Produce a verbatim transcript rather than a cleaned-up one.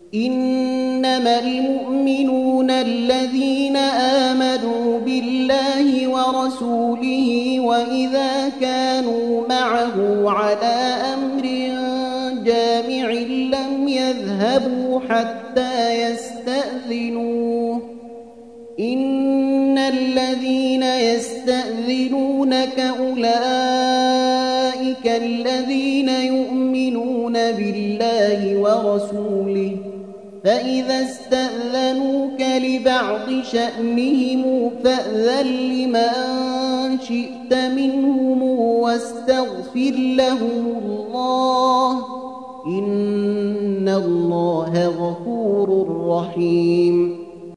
إنما المؤمنون الذين آمنوا بالله ورسوله وإذا كانوا معه على أمر جامع لم يذهبوا حتى يستأذنوه إن الذين يستأذنونك أولئك الذين يؤمنون بالله ورسوله فإذا استأذنوك لبعض شأنهم فأذن لمن شئت منهم واستغفر لهم الله إن الله غفور رحيم